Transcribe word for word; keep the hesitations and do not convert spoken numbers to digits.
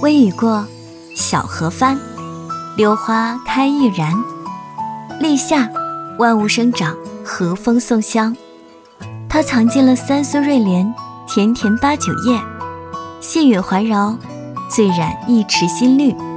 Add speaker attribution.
Speaker 1: 微雨过，小河翻，榴花开易燃。立夏，万物生长，和风送香。它藏进了三蓑瑞莲，甜甜八九叶，细雨环绕，醉染一池新绿。